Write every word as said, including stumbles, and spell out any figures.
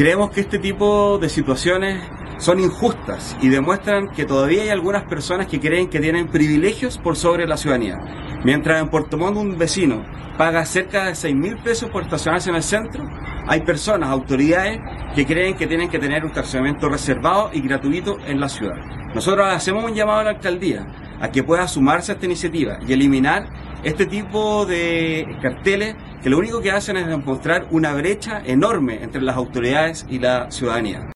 Creemos que este tipo de situaciones son injustas y demuestran que todavía hay algunas personas que creen que tienen privilegios por sobre la ciudadanía. Mientras en Puerto Montt un vecino paga cerca de seis mil pesos por estacionarse en el centro, hay personas, autoridades, que creen que tienen que tener un estacionamiento reservado y gratuito en la ciudad. Nosotros hacemos un llamado a la alcaldía a que pueda sumarse a esta iniciativa y eliminar este tipo de carteles que lo único que hacen es demostrar una brecha enorme entre las autoridades y la ciudadanía.